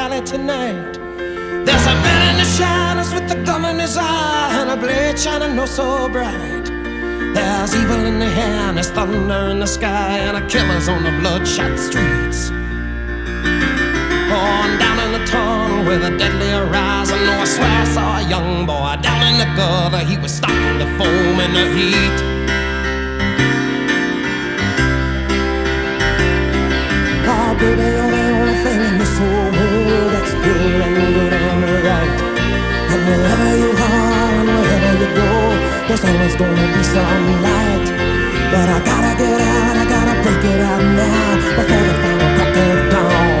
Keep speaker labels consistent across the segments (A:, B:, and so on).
A: alley tonight. There's a man in the shadows with a gum in his eye and a blade shining oh so bright. There's evil in the air and there's thunder in the sky and a killer's on the bloodshot streets. Oh, and down in the tunnel with a deadly horizon, oh, I swear I saw a young boy down in the gutter. He was starting to foam in the heat. Oh, baby, you're the only thing in this whole world that's pure and good and right. And wherever you are and wherever you go, there's always gonna be some light. But I gotta get out, I gotta break it out now before the final crack of dawn.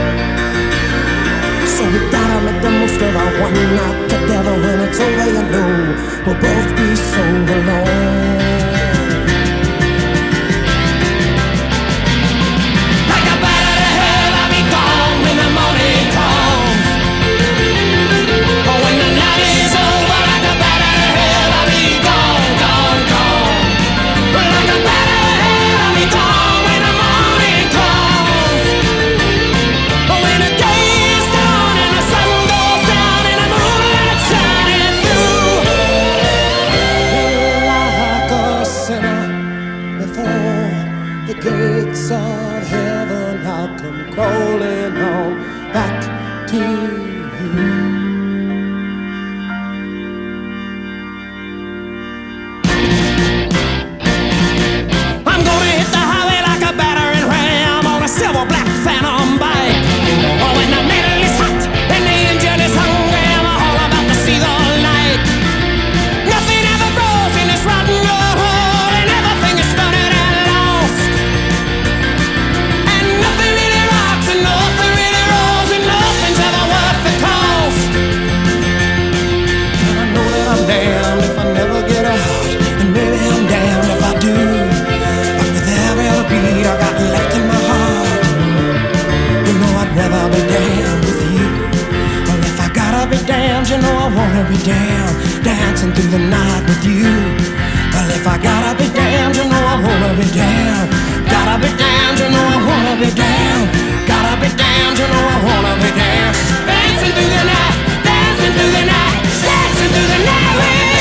A: So we gotta make the most of our one night together. When it's over, you know we'll both be so alone. Like a bat out of hell, I'll be gone when the morning comes. But when the night is over, like a bat out of hell, I'll be gone, gone, gone. Like a bat out of hell, I'll be gone when the morning comes. But when the day is done and the sun goes down and the moonlight shining through, like a sinner before the gates of heaven, I'll come crawling on back to you. I'm gonna hit the highway like a battering ram on a silver black phantom bike. Oh, when the metal is hot and the engine is hungry, I'm all about to see the light. Nothing ever grows in this rotten old hole, and everything is stunted and lost. And nothing really rocks and nothing really rolls, and nothing's ever worth the cost. And I know that I'm damned if I never get out, and maybe I'm damned if I do. But with every other beat I got left in my heart, you know I'd rather be damned with you. Well, if I gotta be damned, you know I wanna be damned, dancing through the night with you. Well, if I gotta be damned, you know I wanna be damned. Gotta be damned, you know I wanna be damned. Gotta be damned, you know I wanna be damned. Dancing through the night, dancing through the night, dancing through the night with you.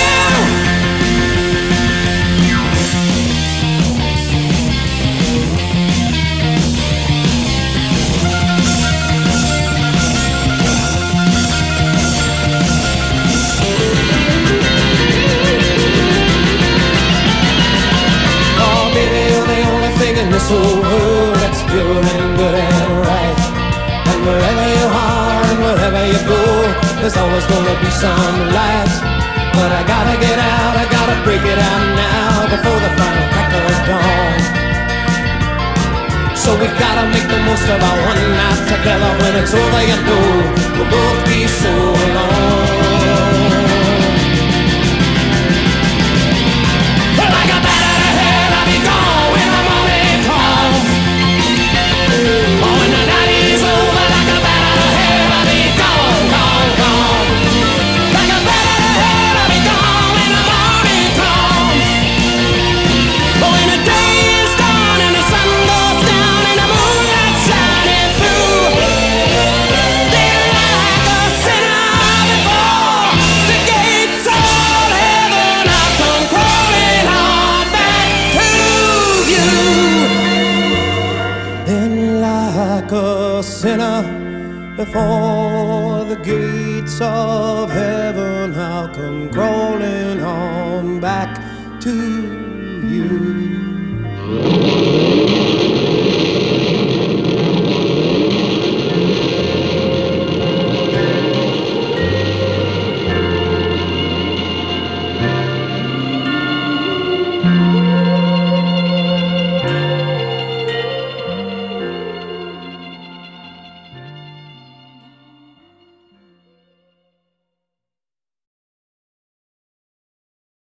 A: Oh, baby, you're the only thing in this whole world that's pure and good and right. And wherever you are and wherever you go, there's always gonna be some light. But I gotta get out, I gotta break it out now before the final crack of dawn. So we gotta make the most of our one night together. When it's over, you know we'll both be so alone. Like a bat out of hell, I'll be gone when the morning comes. Oh, when the night is over, like a bat out of hell, I'll be gone, gone, gone. Like a bat out of hell, I'll be gone when the morning comes. Oh, when the day is done and the sun goes down and the moonlight shining through, they're like a sinner before the gates of heaven. I'll come crawling on back to you. Then like a sinner before the gates of heaven, I'll come crawling on back to you.